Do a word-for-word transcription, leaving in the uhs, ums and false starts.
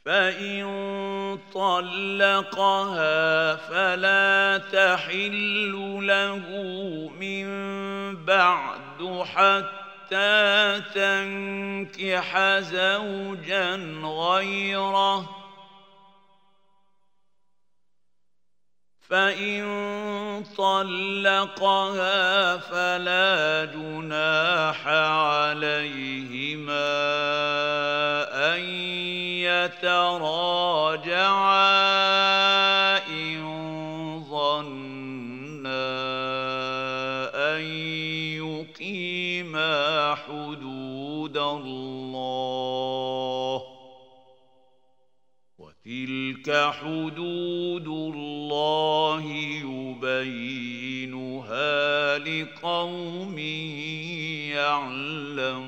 فإن طلقها فلا تحل له من بعد حتى تنكح زوجا غيره، فإن طلقها فلا جناح عليهما أن يتراجعا إن ظنا أن يقيما حدود الله، وتلك حدود الله يبينها لقوم يعلمون.